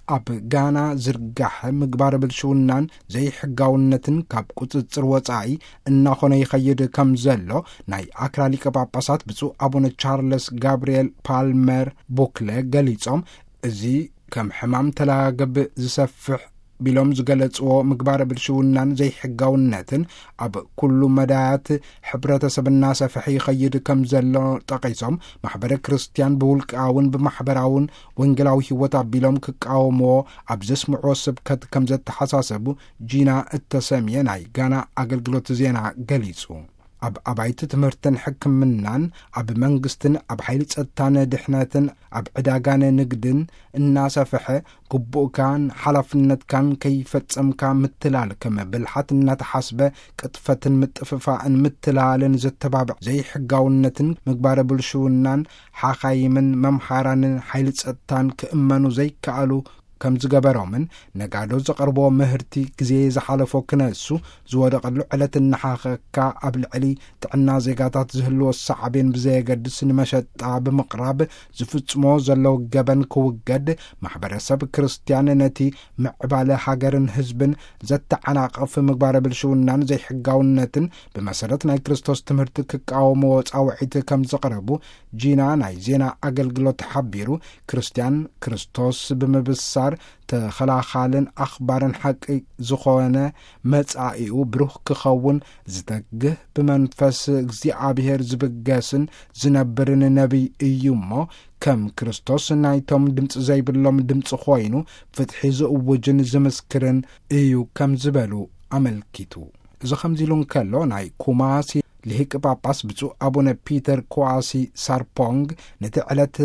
ኣብ ጋና ዝርጋሕ ምግባር ብልሽውናን ዘይሕጋውነትን ካብ ቁፅፅር ወፃኢ እናኾነ ይኸይድ ከም ዘሎ ናይ ኣክራ ሊቀ ጳጳሳት ብፁዕ አቡነ ቻርለስ ጋብርኤል ፓልመር ቡክለ ገሊጾም እዚ ከም ሕማም ተላገብእ ዝሰፍሕ ቢሎም ዝገለጽዎ ምግባር ብልሽውናን ዘይሕጋውነትን ኣብ ኩሉ መዳያት ሕብረተሰብና ሰፍሒ ይኸይድ ከም ዘሎ ጠቂሶም ማሕበረ ክርስቲያን ብውልቃውን ብማሕበራውን ወንጌላዊ ህይወት ኣቢሎም ክቃወምዎ ኣብ ዘስምዕዎ ስብከት ከም ዘተሓሳሰቡ ጂና እተሰምየ ናይ ጋና ኣገልግሎት ዜና ገሊጹ ኣብ ኣባይቲ ትምህርትን ሕክምናን ኣብ መንግስትን ኣብ ሓይሊ ጸጥታን ድሕነትን ኣብ ዕዳጋን ንግድን እናሰፍሐ ግቡእካን ሓላፍነትካን ከይፈጸምካ ምትላል ከም ብልሓት እናተሓስበ ቅጥፈትን ምጥፍፋእን ምትላልን ዘተባብዕ ዘይሕጋውነትን ምግባረ ብልሽውናን ሓኻይምን መምሓራንን ሓይሊ ጸጥታን ክእመኑ ዘይከኣሉ ከም ዝገበሮምን ነጋዶ ዘቐርቦ ምህርቲ ግዜ ዝሓለፎ ክነሱ ዝወደቐሉ ዕለት እናሓኸካ ኣብ ልዕሊ ጥዕና ዜጋታት ዝህልዎ ሰዓቤን ብዘየገድስ ንመሸጣ ብምቕራብ ዝፍጽሞ ዘለዎ ገበን ክውገድ ማሕበረሰብ ክርስቲያን ነቲ ምዕባለ ሃገርን ህዝብን ዘተዓናቐፍ ምግባረ ብልሽውናን ዘይሕጋውነትን ብመሰረት ናይ ክርስቶስ ትምህርቲ ክቃወምዎ ጻውዒት ከም ዘቕረቡ ጂና ናይ ዜና ኣገልግሎት ሓቢሩ ክርስቲያን ክርስቶስ ብምብሳር ተኸላኻልን ኣኽባርን ሓቂ ዝኾነ መጻኢኡ ብሩህ ክኸውን ዝተግህ ብመንፈስ እግዚኣብሔር ዝብገስን ዝነብርን ነቢይ እዩ እሞ ከም ክርስቶስ ናይቶም ድምፂ ዘይብሎም ድምፂ ኮይኑ ፍትሒ ዝእውጅን ዝምስክርን እዩ ከም ዝበሉ ኣመልኪቱ እዚ ከምዚ ኢሉ እንከሎ ናይ ኩማሲ ልሂቅ ጳጳስ ብፁዕ አቡነ ፒተር ኮዋሲ ሳርፖንግ ነቲ ዕለት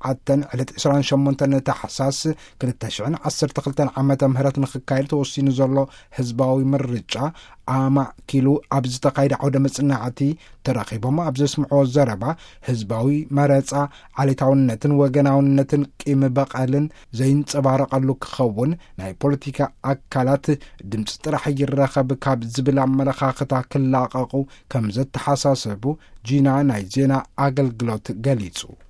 28 ታሕሳስ 2012 ዓመተ ምህረት ንኽካየድ ተወሲኑ ዘሎ ህዝባዊ ምርጫ ኣማኪሉ ኣብ ዝተኻየደ ዓውደ መጽናዕቲ ተራኺቦም ኣብ ዘስምዕዎ ዘረባ ህዝባዊ መረፃ ዓሌታውነትን ወገናውነትን ቂም በቐልን ዘይንጸባረቐሉ ክኸውን ናይ ፖለቲካ ኣካላት ድምፂ ጥራሕ ይረኸብ ካብ ዝብል ኣመለኻኽታ ክላቐቑ ከም ዘተሓሳሰቡ ጂና ናይ ዜና ኣገልግሎት ገሊጹ